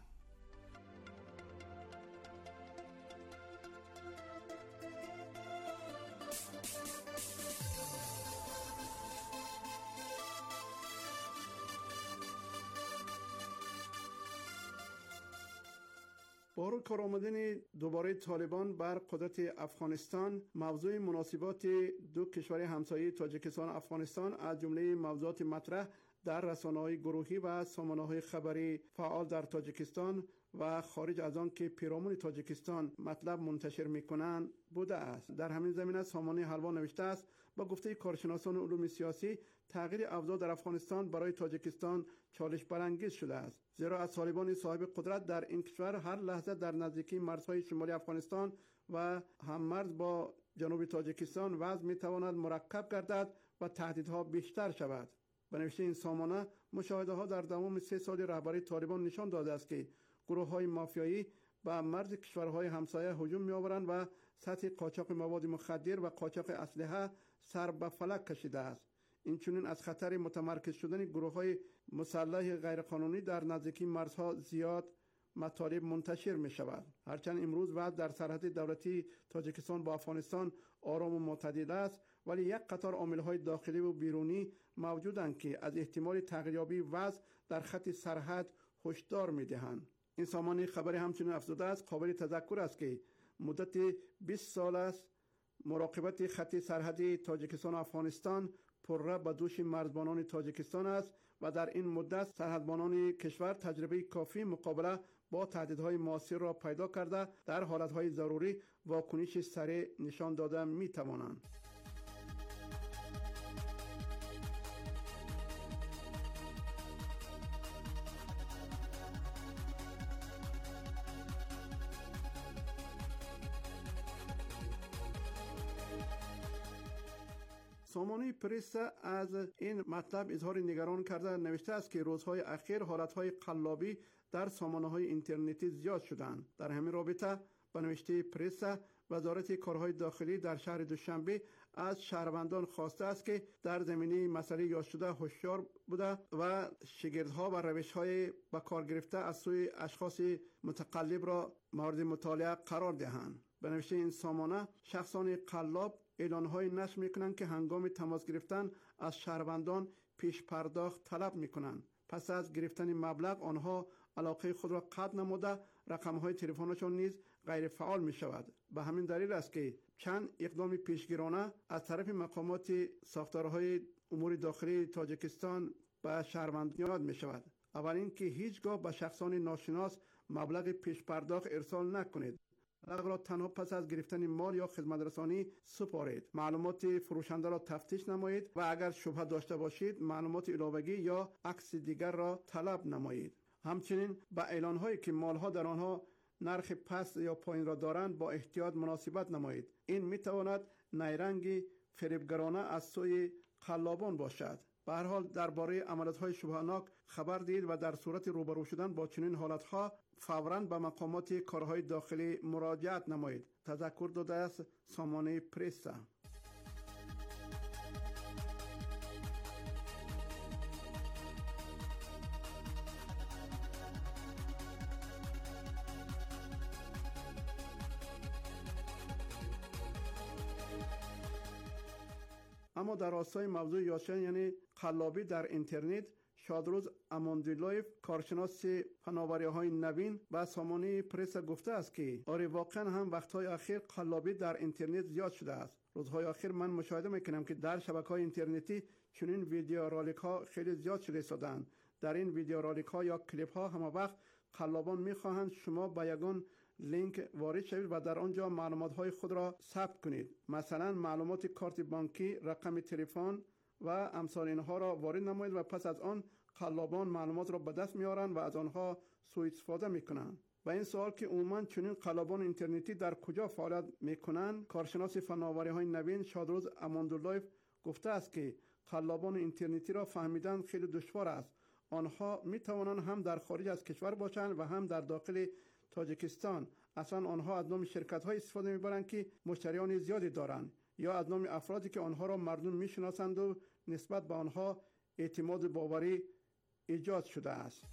Speaker 6: با کارآمدن دوباره طالبان بر قدرت افغانستان، موضوع مناسبات دو کشور همسایه تاجیکستان و افغانستان از جمله موضوعات مطرح در رسانه‌های گروهی و سامانه‌های خبری فعال در تاجیکستان و خارج از آن که پیرامون تاجیکستان مطلب منتشر می‌کنند بوده است. در همین زمینه سامانه حلوا نوشته است با گفته کارشناسان علوم سیاسی تغییر اوضاع در افغانستان برای تاجیکستان چالش برانگیز شده است، زیرا از طالبان صاحب قدرت در این کشور هر لحظه در نزدیکی مرزهای شمالی افغانستان و هم مرز با جنوب تاجیکستان وضع می‌تواند مرکب گردد و تهدیدها بیشتر شود. به نوشته این سامانه، مشاهده‌ها در تمام 3 سال رهبری طالبان نشان داده است که گروه‌های مافیایی به مرز کشورهای همسایه هجوم می‌آورند و سطح قاچاق مواد مخدر و قاچاق اسلحه سر به فلک کشیده است. اینچنین از خطر متمرکز شدن گروه‌های مسلح غیرقانونی در نزدیکی مرزها زیاد مطالب منتشر می‌شود. هرچند امروز وضع در سرحد دولتی تاجیکستان با افغانستان آرام و معتدل است، ولی یک قطار عامل‌های داخلی و بیرونی موجودند که از احتمال تغییریابی وضع در خط سرحد هشدار می‌دهند. این سامانه خبری همچنین افزوده است قابل تذکر است که مدت 20 سال است مراقبت خط سرحدی تاجیکستان و افغانستان پرره به دوش مرزبانان تاجیکستان است و در این مدت سرحدبانان کشور تجربه کافی مقابله با تهدیدهای مؤثر را پیدا کرده در حالتهای ضروری واکنش سریع نشان داده می توانند. سامانه پرس از این مطلب اظهار نگران کرده نوشته است که روزهای اخیر حالتهای قلابی در سامانه‌های اینترنتی زیاد شدند. در همین رابطه به نوشته پرس وزارت کارهای داخلی در شهر دوشنبه از شهروندان خواسته است که در زمینه مسئله یاد شده هوشیار بوده و شگردها و روش‌های به کار گرفته از سوی اشخاص متقلب را مورد مطالعه قرار دهند. به نوشته این سامانه شخصان قلاب اعلان‌های نشر می‌کنند که هنگام تماس گرفتن از شهروندان پیش پرداخت طلب می‌کنند. پس از گرفتن مبلغ آنها علاقه خود را قطع نموده رقم‌های تلفنشان نیز غیر فعال می‌شود. به همین دلیل است که چند اقدام پیشگیرانه از طرف مقامات ساختارهای امور داخلی تاجیکستان به شهروندان یاد می‌شود. اول اینکه هیچگاه به شخصان ناشناس مبلغ پیش پرداخت ارسال نکنید. مبلغ را تنها پس از گرفتن مال یا خدمت رسانی سپارید. معلومات فروشنده را تفتیش نمایید و اگر شبهه داشته باشید معلومات علاوه‌ای یا عکس دیگر را طلب نمایید. همچنین با اعلان‌هایی که مالها در آنها نرخ پست یا پایین را دارند با احتیاط مناسبت نمایید. این می‌تواند نیرنگ فریبگرانه از سوی قلابان باشد. به هر حال درباره عملیات‌های شبهه‌ناک خبر دهید و در صورت روبرو شدن با چنین حالت‌ها فوراً به مقامات کارهای داخلی مراجعت نمایید. تذکر داده است سامانه پرس. اما در راستای موضوع یاشن یعنی قلابی در اینترنت شادروز اماندولایف کارشناس فناوری‌های نوین به سامانه پرس گفته است که آره واقعا هم وقت‌های اخیر قلابی در اینترنت زیاد شده است. روزهای اخیر من مشاهده می‌کنم که در شبکه‌های اینترنتی چنین ویدیو رالیک‌ها خیلی زیاد شده ایستادند. در این ویدیو رالیک‌ها یا کلیپ‌ها همه وقت قلابان می‌خواهند شما به یگان لینک وارد شوید و در آنجا معلومات‌های خود را ثبت کنید. مثلا معلومات کارت بانکی، رقم تلفن و امثال اینها را وارد نمایید و پس از آن قلابان معلومات را به دست میارند و از آنها سوء استفاده میکنند. و این سوال که عموما چنین قلابان اینترنتی در کجا فعالیت میکنند، کارشناس فناوری‌های نوین شادروز اماندولایف گفته است که قلابان اینترنتی را فهمیدن خیلی دشوار است. آنها میتوانند هم در خارج از کشور باشند و هم در داخل تاجیکستان. اصلا آنها از نام شرکت‌های استفاده می‌برند که مشتریان زیادی دارند یا از نام افرادی که آنها را مردم می‌شناسند و نسبت به آنها اعتماد باوری ایجاد شده است.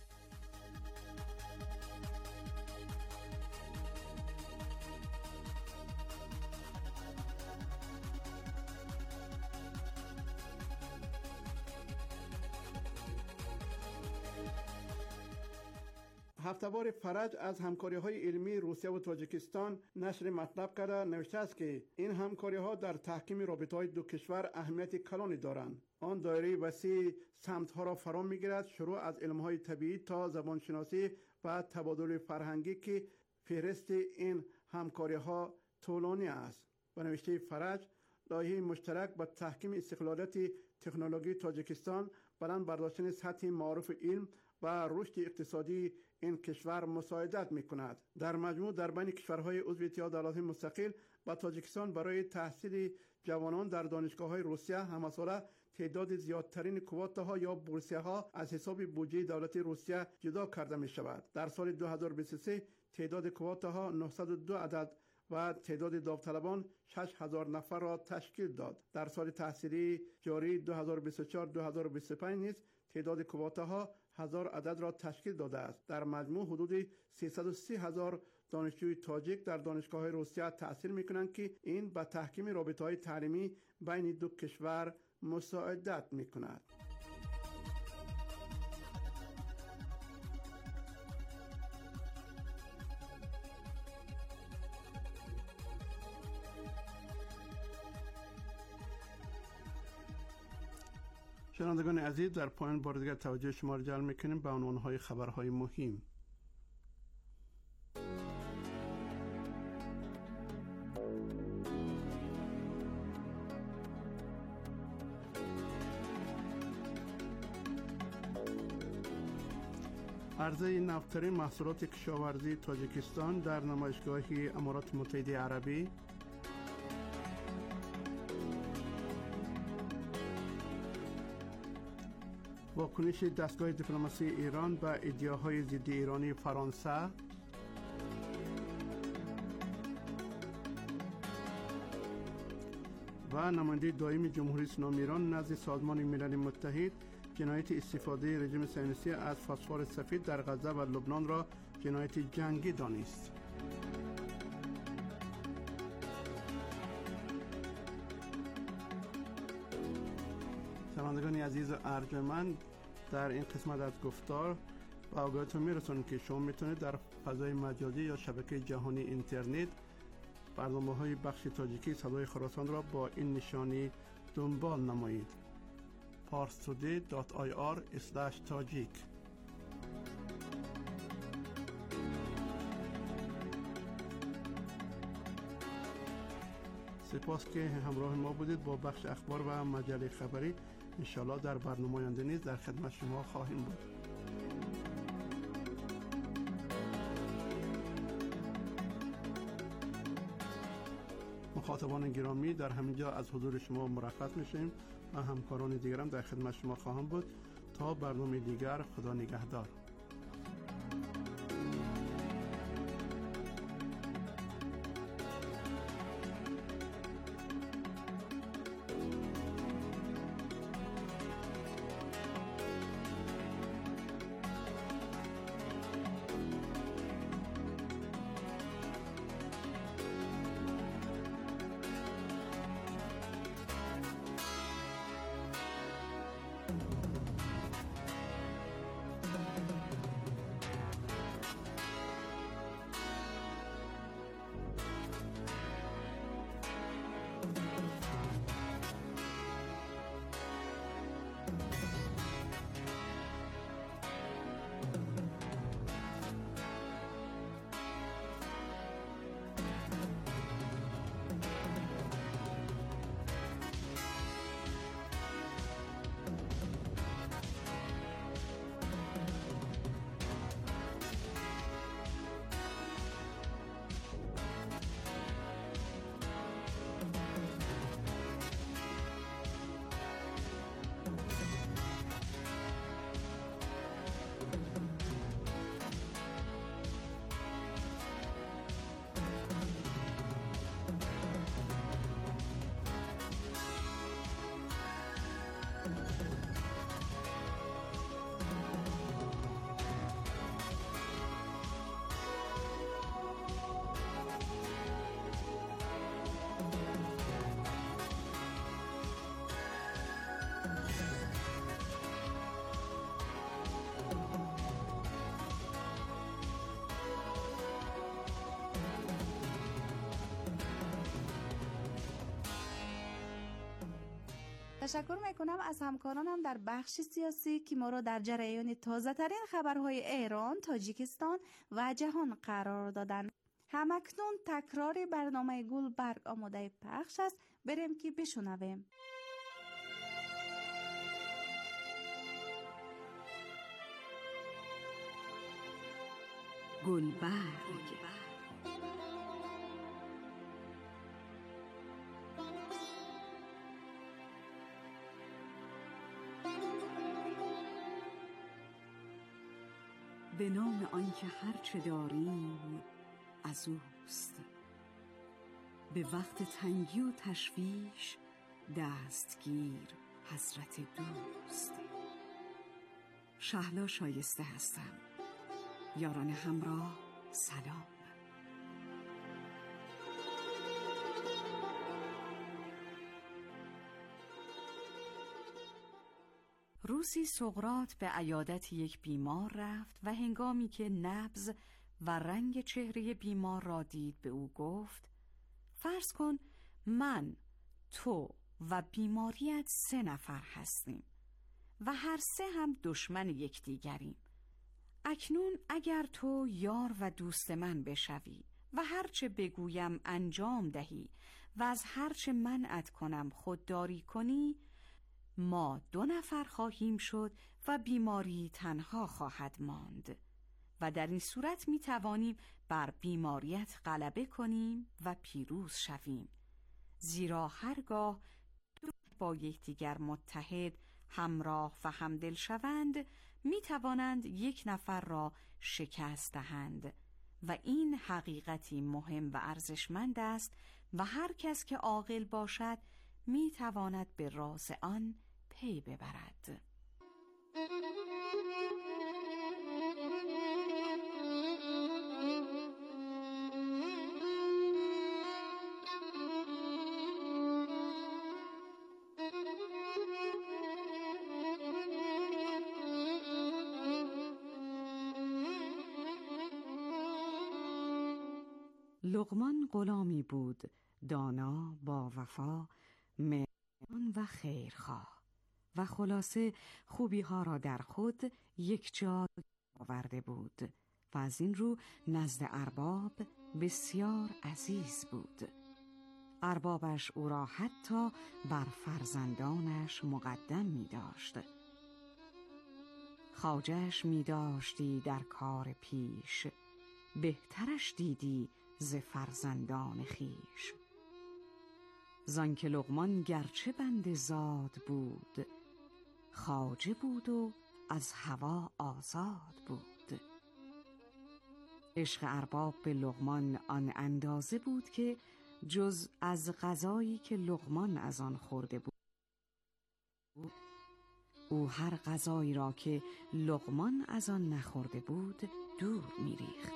Speaker 6: هفته‌وار فرج از همکاری‌های علمی روسیه و تاجیکستان نشر مطلب کرده نوشته است که این همکاری‌ها در تحکیم رابطه‌های دو کشور اهمیت کلانی دارند. آن دایره وسیع سمت‌ها را فرا می‌گیرد، شروع از علم‌های طبیعی تا زبانشناسی و تبادل فرهنگی که فهرست این همکاری‌ها طولانی است. به نوشته فرج، لایحه مشترک با تحکیم استقلالیت تکنولوژی تاجیکستان بلند برداشتن سطح معارف علم و رشد اقتصادی این کشور مساعدت می‌کند. در مجموع در بین کشورهای عضو اتحاد ایالات متحده و تاجیکستان برای تحصیل جوانان در دانشگاه‌های روسیه همساله تعداد زیادترین کوتاها یا بورسیه‌ها از حساب بودجه دولت روسیه جدا کرده می‌شود. در سال 2023 تعداد کوتاها 902 عدد و تعداد داوطلبان 6000 نفر را تشکیل داد. در سال تحصیلی جاری 2024-2025 نیز تعداد کوتاها 1000 عدد را تشکیل داده است. در مجموع حدود 330,000 دانشجوی تاجیک در دانشگاه‌های روسیه تحصیل می‌کنند که این به تحکیم رابطه‌های تعلیمی بین دو کشور مساعدت می‌کند. شنوندگان عزیز، در پایان بار دیگر توجه شما را جلب می‌کنیم به عنوان‌های خبرهای مهم. عرضه نوترین محصولات کشاورزی تاجیکستان در نمایشگاه امارات متحده عربی، واکنش دستگاه دیپلماسی ایران به ادعاهای ضد ایرانی فرانسه، و نماینده دائم جمهوری اسلامی ایران نزد سازمان ملل متحد جنایت استفاده رژیم صهیونیستی از فسفر سفید در غزه و لبنان را جنایت جنگی دانست. شنوندگان عزیز و ارجمند، در این قسمت از گفتار با آگاهتون میرسونیم که شما میتونید در فضای مجازی یا شبکه جهانی اینترنت برنامه‌های بخش تاجیکی صدای خراسان را با این نشانی دنبال نمایید: parstoday.ir/tajik. سپاس که همراه ما بودید. با بخش اخبار و مجله خبری انشالله در برنامه آینده نیز در خدمت شما خواهیم بود. مخاطبان گرامی، در همینجا از حضور شما مرخص میشیم و همکاران دیگرم در خدمت شما خواهم بود. تا برنامه دیگر، خدا نگهدار.
Speaker 1: تشکر میکنم از همکارانم در بخش سیاسی که ما را در جریان تازه ترین خبرهای ایران، تاجیکستان و جهان قرار دادند. همکنون تکرار برنامه گلبرگ آماده پخش است. بریم که بشنویم.
Speaker 20: گلبرگ. به نام آنکه هرچه داریم از اوست، به وقت تنگی و تشویش دستگیر حضرت دوست. شهلا شایسته هستم. یاران همراه سلام. روزی سقراط به عیادت یک بیمار رفت و هنگامی که نبض و رنگ چهره بیمار را دید به او گفت: فرض کن من، تو و بیماریت 3 نفر هستیم و هر 3 هم دشمن یکدیگریم. اکنون اگر تو یار و دوست من بشوی و هرچه بگویم انجام دهی و از هرچه منعت کنم خودداری کنی، ما 2 نفر خواهیم شد و بیماری تنها خواهد ماند. و در این صورت می توانیم بر بیماریت غلبه کنیم و پیروز شویم. زیرا هرگاه دو با یکدیگر متحد، همراه و همدل شوند، می توانند یک نفر را شکست دهند و این حقیقتی مهم و ارزشمند است و هر کس که عاقل باشد می تواند به راز آن پی ببرد. لقمان غلامی بود دانا، با وفا، مهربان و خیرخواه و خلاصه خوبی ها را در خود یک جا آورده بود و از این رو نزد ارباب بسیار عزیز بود. اربابش او را حتی بر فرزندانش مقدم می داشت. خواجه‌اش می داشتی در کار پیش، بهترش دیدی ز فرزندان خیش. زانکه لقمان گرچه بنده زاد بود، خواجه بود و از هوا آزاد بود. عشق ارباب به لقمان آن اندازه بود که جز از غذایی که لقمان از آن خورده بود، او هر غذایی را که لقمان از آن نخورده بود دور می‌ریخت.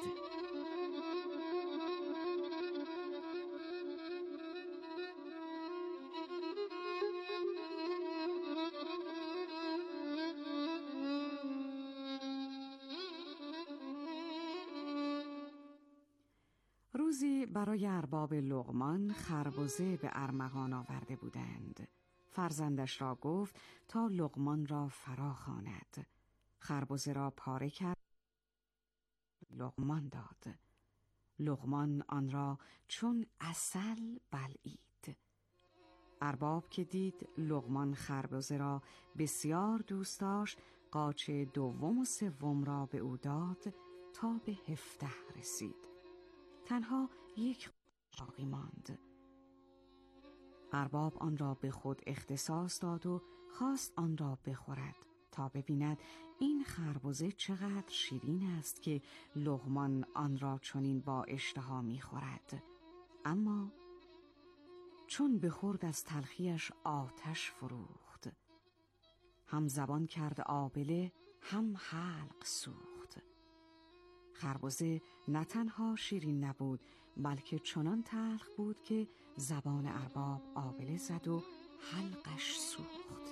Speaker 20: روزی برای ارباب لقمان خربزه به ارمغان آورده بودند. فرزندش را گفت تا لقمان را فرا خواند. خربزه را پاره کرد، لقمان داد. لقمان آن را چون عسل بلعید. ارباب که دید لقمان خربزه را بسیار دوست داشت، قاچ دوم و سوم را به او داد تا به 17 رسید. تنها یک باقی ماند. ارباب آن را به خود اختصاص داد و خواست آن را بخورد تا ببیند این خربزه چقدر شیرین است که لقمان آن را چنین با اشتها می‌خورد. اما چون بخورد از تلخیش آتش فروخت، هم زبان کرد آبله هم حلق سوخت. خربزه نه تنها شیرین نبود بلکه چنان تلخ بود که زبان ارباب آبله زد و حلقش سوخت.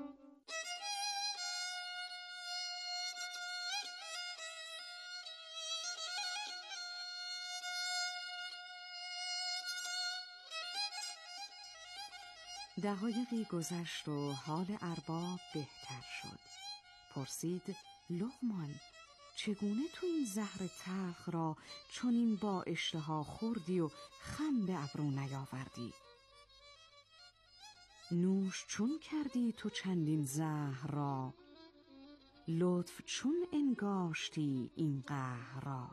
Speaker 20: دقایقی گذشت و حال ارباب بهتر شد. پرسید لقمان چگونه تو این زهر تلخ را چنین با اشتها خوردی و خم به ابرو نیاوردی؟ نوش چون کردی تو چندین زهر را، لطف چون انگاشتی این قهر را؟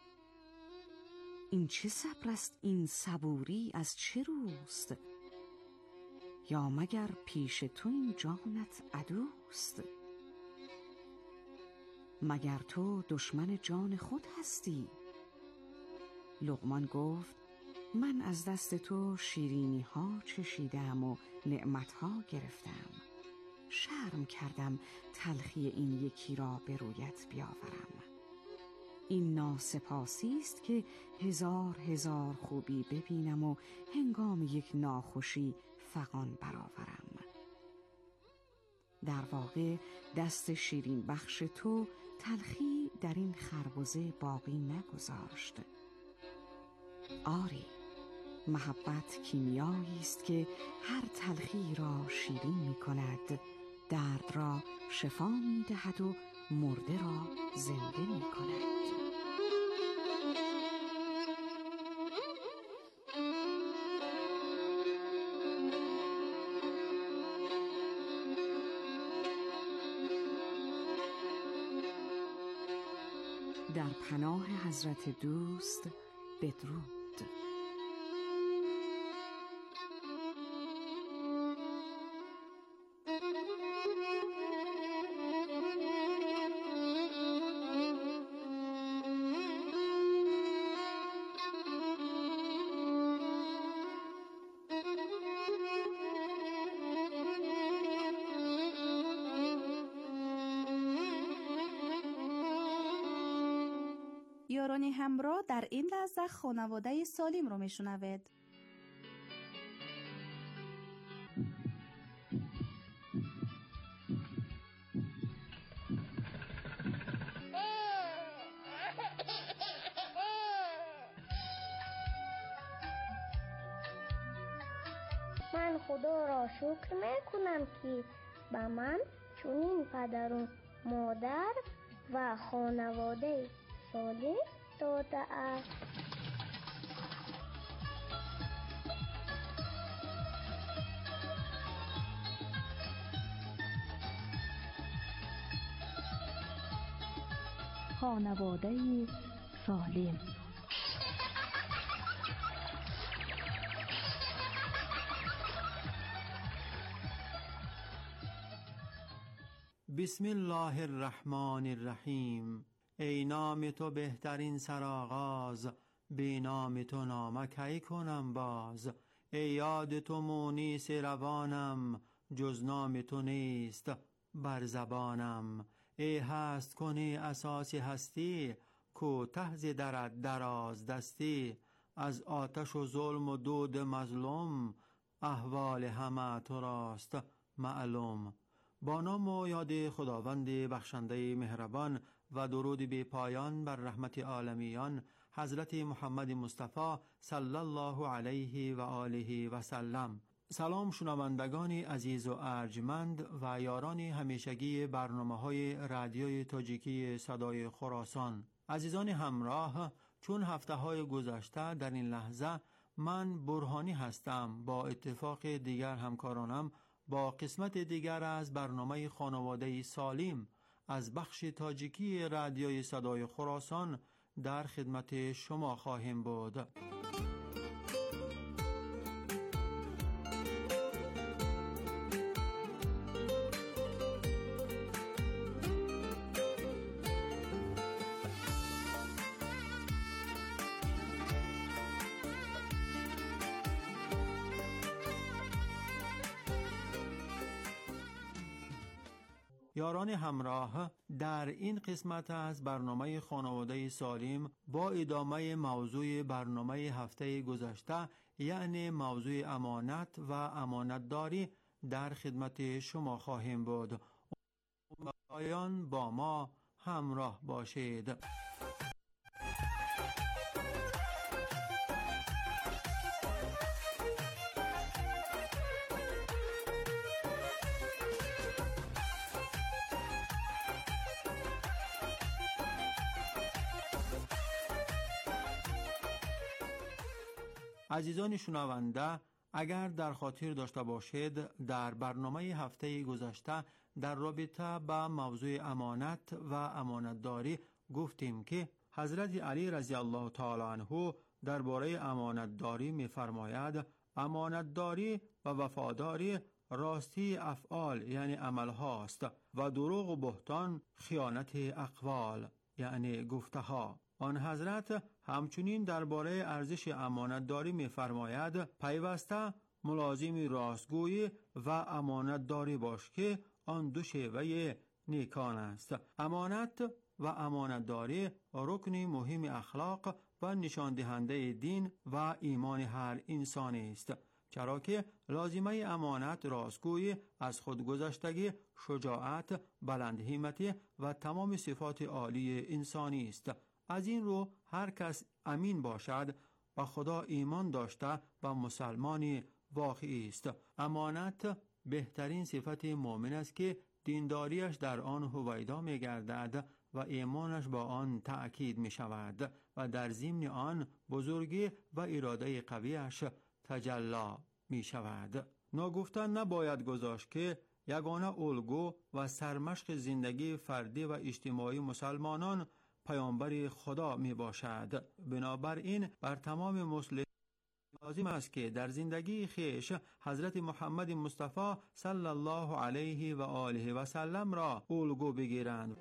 Speaker 20: این چه صبر است این صبوری از چه روست؟ یا مگر پیش تو این جانت عدوست؟ مگر تو دشمن جان خود هستی؟ لقمان گفت من از دست تو شیرینی ها چشیدم و نعمت ها گرفتم. شرم کردم تلخی این یکی را به رویت بیاورم. این ناسپاسی است که هزار هزار خوبی ببینم و هنگام یک ناخوشی فغان برآورم. در واقع دست شیرین بخش تو تلخی در این خربزه باقی نگذاشت. آری، محبت کیمیایی است که هر تلخی را شیرین می کند، درد را شفا می دهد و مرده را زنده می کند. در پناه حضرت دوست بدرود.
Speaker 1: یاران همراه در این لحظه خانواده سالم رو میشنوید.
Speaker 21: من خدا را شکر میکنم که به من چنین پدر و مادر و خانواده سالم داده است.
Speaker 22: خانواده سالم.
Speaker 23: بسم الله الرحمن الرحیم. ای نام تو بهترین سرآغاز، بی نام تو نامه کی کنم باز. ای یاد تو مونس روانم، جز نام تو نیست بر زبانم. ای هست کنی اساس هستی، کوته ز درت دراز دستی. از آتش و ظلم و دود مظلوم، احوال همه تو راست معلوم. با نام و یاد خداوند بخشنده مهربان و درود بی پایان بر رحمت عالمیان حضرت محمد مصطفی صلی الله علیه و آله و سلم. سلام شنوندگان عزیز و ارجمند و یاران همیشگی برنامه‌های رادیوی تاجیکی صدای خراسان. عزیزان همراه، چون هفته‌های گذشته در این لحظه من برهانی هستم با اتفاق دیگر همکارانم با قسمت دیگر از برنامه خانواده سالم از بخش تاجیکی رادیوی صدای خراسان در خدمت شما خواهیم بود. یاران همراه، در این قسمت از برنامه خانواده سالم با ادامه موضوع برنامه هفته گذشته یعنی موضوع امانت و امانتداری در خدمت شما خواهیم بود. پایان با ما همراه باشید. عزیزان شنونده، اگر در خاطر داشته باشید در برنامه هفته گذشته در رابطه با موضوع امانت و امانتداری گفتیم که حضرت علی رضی الله تعالی عنه درباره امانتداری می‌فرماید امانتداری و وفاداری راستی افعال یعنی عمل هاست و دروغ و بهتان خیانت اقوال یعنی گفته ها. آن حضرت همچنین درباره ارزش امانتداری می‌فرماید پیوسته ملازم راستگویی و امانتداری باش که آن دو شیوه نیکان است. امانت و امانتداری رکن مهم اخلاق و نشان دهنده دین و ایمان هر انسانی است، چرا که لازمه امانت راستگویی از خودگذشتگی، شجاعت، بلندهمتی و تمام صفات عالی انسانی است. از این رو هر کس امین باشد و خدا ایمان داشته و مسلمانی واقعی است. امانت بهترین صفت مؤمن است که دینداریش در آن هویدا می گردد و ایمانش با آن تأکید می شود و در ضمن آن بزرگی و اراده قویش تجلی می شود. ناگفتن نباید گذاشت که یگانه الگو و سرمشق زندگی فردی و اجتماعی مسلمانان پیامبر خدا می باشد. بنابراین بر تمام مسلمین لازم است که در زندگی خیش حضرت محمد مصطفی صلی الله علیه و آله و سلم را الگو بگیرند.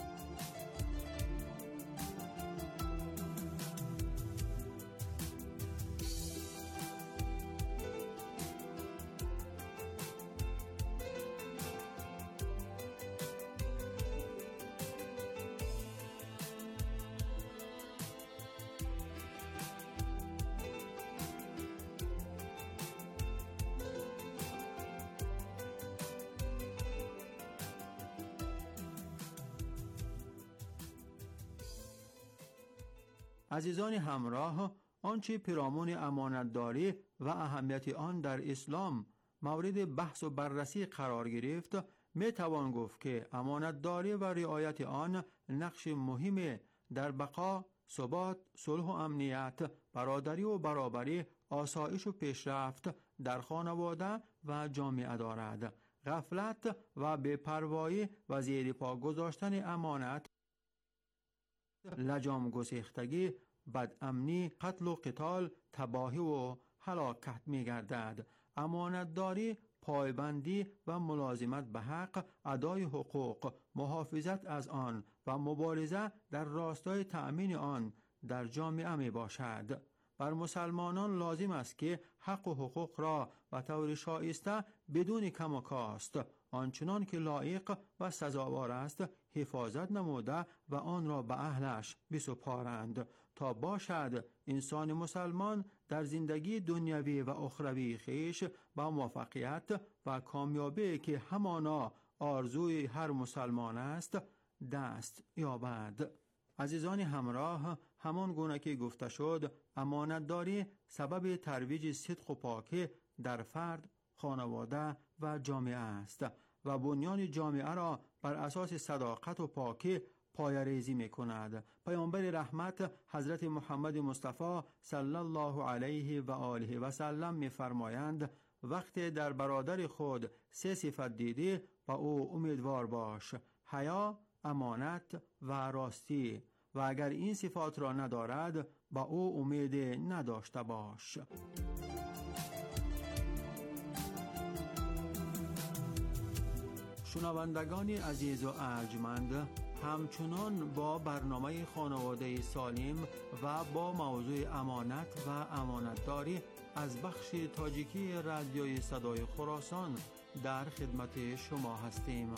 Speaker 23: عزیزان همراه، آنچه پیرامون امانتداری و اهمیت آن در اسلام مورد بحث و بررسی قرار گرفت، می توان گفت که امانتداری و رعایت آن نقش مهم در بقا، ثبات، صلح و امنیت، برادری و برابری، آسایش و پیشرفت در خانواده و جامعه دارد. غفلت و بی‌پروایی و زیر پا گذاشتن امانت، لجام گسیختگی، بدامنی، قتل و قتال، تباهی و هلاکت می گردد. امانتداری پایبندی و ملازمت به حق، ادای حقوق، محافظت از آن و مبارزه در راستای تأمین آن در جامعه می باشد. بر مسلمانان لازم است که حق و حقوق را به طور شایسته بدون کم و کاست، آنچنان که لایق و سزاوار است حفاظت نموده و آن را به اهلش بسپارند تا باشد انسان مسلمان در زندگی دنیوی و اخروی خیش با موفقیت و کامیابی که همانا آرزوی هر مسلمان است دست یابد. عزیزان همراه، همان گونه که گفته شد، امانتداری سبب ترویج صدق و پاکی در فرد، خانواده و جامعه است و بنیان جامعه را بر اساس صداقت و پاکی پایه‌ریزی می‌کند. پیامبر رحمت حضرت محمد مصطفی صلی الله علیه و آله و سلم می‌فرمایند وقتی در برادر خود سه صفت دیدی با او امیدوار باش: حیا، امانت و راستی، و اگر این صفات را ندارد با او امید نداشته باش. شنوندگان عزیز و ارجمند، همچنان با برنامه خانواده سالم و با موضوع امانت و امانتداری از بخش تاجیکی رادیوی صدای خراسان در خدمت شما هستیم.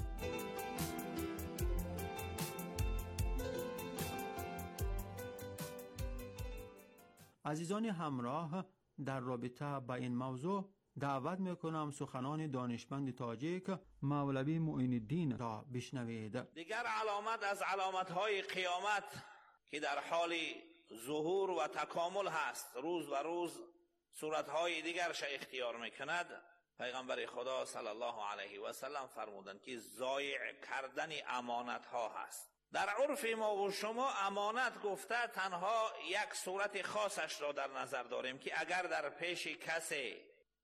Speaker 23: عزیزان همراه، در رابطه با این موضوع دعوت میکنم سخنان دانشمند تاجیک مولوی معین الدین را بشنوید.
Speaker 2: دیگر علامت از علامت‌های قیامت که در حال ظهور و تکامل هست، روز و روز صورت‌های دیگرش اختیار میکند. پیغمبر خدا صلی الله علیه و سلم فرمودند که ضایع کردن امانت‌ها هست. در عرف ما و شما امانت گفته تنها یک صورت خاصش را در نظر داریم که اگر در پیش کسی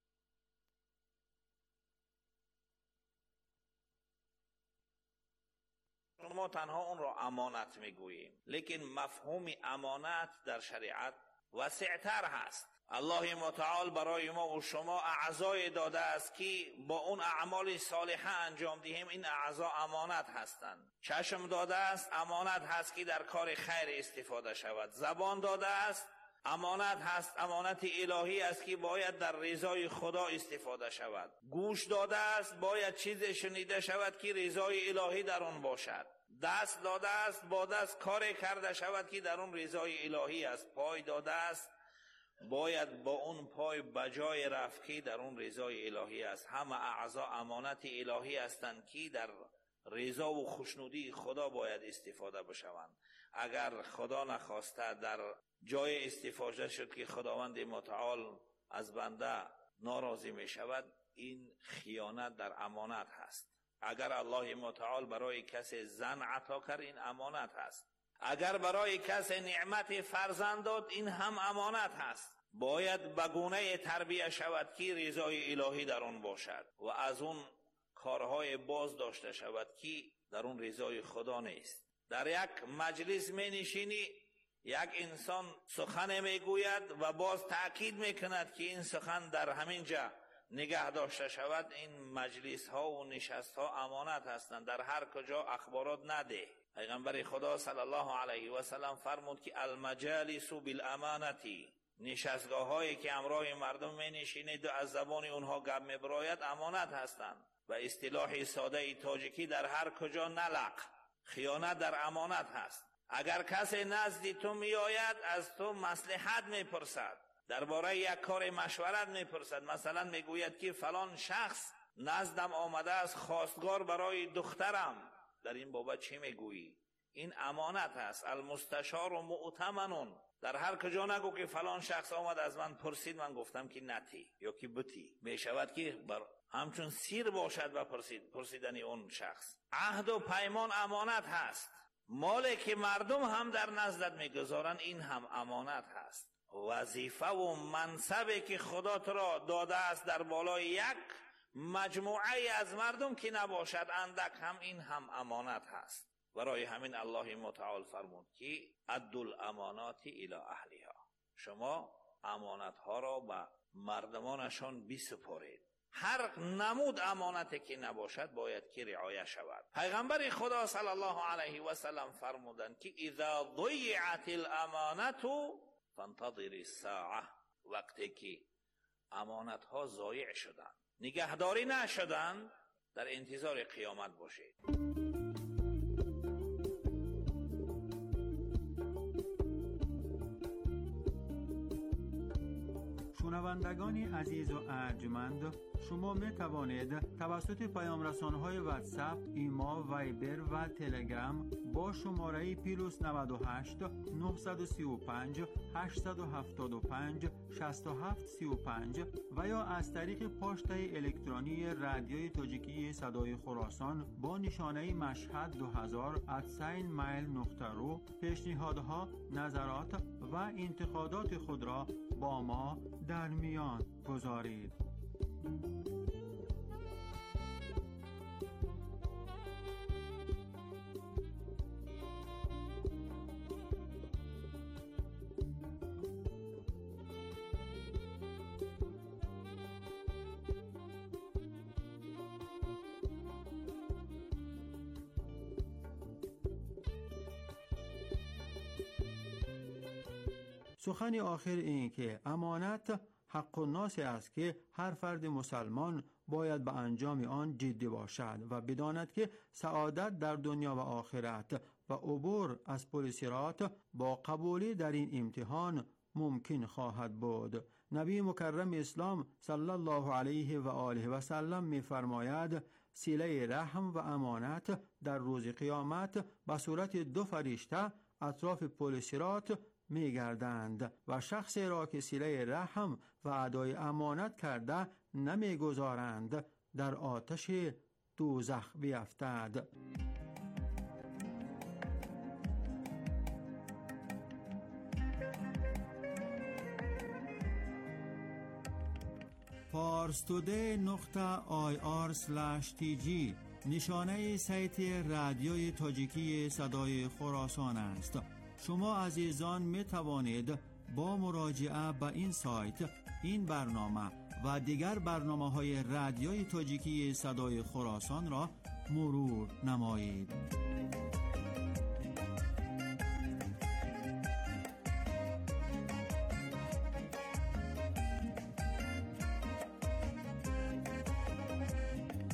Speaker 2: ما تنها اون را امانت میگوییم، لیکن مفهوم امانت در شریعت وسعتر هست. الله متعال برای ما و شما اعضای داده است که با اون اعمال صالحه انجام دهیم. این اعضا امانت هستند. چشم داده است، امانت هست که در کار خیر استفاده شود. زبان داده است، امانت هست، امانت الهی است که باید در رضای خدا استفاده شود. گوش داده است، باید چیزی شنیده شود که رضای الهی در آن باشد. دست داده است، با دست کاری کرده شود که در آن رضای الهی است. پای داده است، باید با اون پای بجای رفت که در اون رضای الهی است. همه اعضا امانت الهی هستند که در رضا و خوشنودی خدا باید استفاده بشوند. اگر خدا نخواسته در جای استفاده شد که خداوند متعال از بنده ناراضی می شود، این خیانت در امانت هست. اگر الله متعال برای کسی زن عطا کرد، این امانت هست. اگر برای کسی نعمت فرزند داد، این هم امانت هست. باید بگونه تربیه شود که رضای الهی در اون باشد و از اون کارهای باز داشته شود که در اون رضای خدا نیست. در یک مجلس می نشینی، یک انسان سخن می گوید و باز تأکید می کند که این سخن در همین جا نگه داشته شود. این مجلس ها و نشست ها امانت هستند، در هر کجا اخبارات نده. پیغمبر خدا صلی الله علیه و سلم فرمود که المجالس بالامانتی، نشستگاه هایی که همراه مردم می نشینید و از زبان اونها گپ می براید امانت هستند. و اصطلاح ساده تاجیکی در هر کجا نلق، خیانت در امانت هست. اگر کسی نزد تو می آید از تو مصلحت می پرسد، درباره یک کار مشورت می پرسد، مثلا می گوید که فلان شخص نزدم آمده است خواستگار برای دخترم، در این بابت چی می گویی؟ این امانت هست. المستشار و مؤتمنون. در هر کجا نگو که فلان شخص آمد از من پرسید من گفتم که نتی یا که بتی. می شود که همچون سیر باشد و پرسیدن اون شخص. عهد و پیمان امانت هست. مالی که مردم هم در نزدت میگذارن این هم امانت هست. وظیفه و منصبی که خدا تو را داده است در بالای یک مجموعه از مردم که نباشد اندک، هم این هم امانت هست. برای همین الله متعال فرمود که ادوا الامانات الی اهلها، شما امانت ها را به مردمانشان بسپارید. هر نمود امانتی که نباشد باید که رعایت شود. پیغمبر خدا صلی الله علیه و سلم فرمودند که اذا ضیعت الامانه فانتظر الساعه، وقتی که امانت ها ضایع شدند، نگهداری نشدند، در انتظار قیامت باشید.
Speaker 23: شنوندگان عزیز و ارجمند، شما می توانید توسط پیام رسانه‌های واتساپ، ایما، وایبر و تلگرام با شماره +98 935 875 6735 و یا از طریق پاشت الکترونی رادیوی تاجیکی صدای خراسان با نشانه مشهد 2000@mail.ru پیشنهادها، نظرات و انتقادات خود را با ما در میان گذارید. سخن آخر این که امانت حق الناس است که هر فرد مسلمان باید به انجام آن جدی باشد و بداند که سعادت در دنیا و آخرت و عبور از پل صراط با قبولی در این امتحان ممکن خواهد بود. نبی مکرم اسلام صلی الله علیه و آله و سلم می فرماید صله رحم و امانت در روز قیامت به صورت 2 فرشته اطراف پل صراط می گردند و شخص را که صله رحم و ادای امانت کرده نمی گذارند در آتش دوزخ بیفتد. parstoday.ir/tg نشانه سایت رادیوی تاجیکی صدای خراسان است. شما عزیزان می توانید با مراجعه به این سایت این برنامه و دیگر برنامه‌های رادیوی تاجیکی صدای خراسان را مرور نمایید.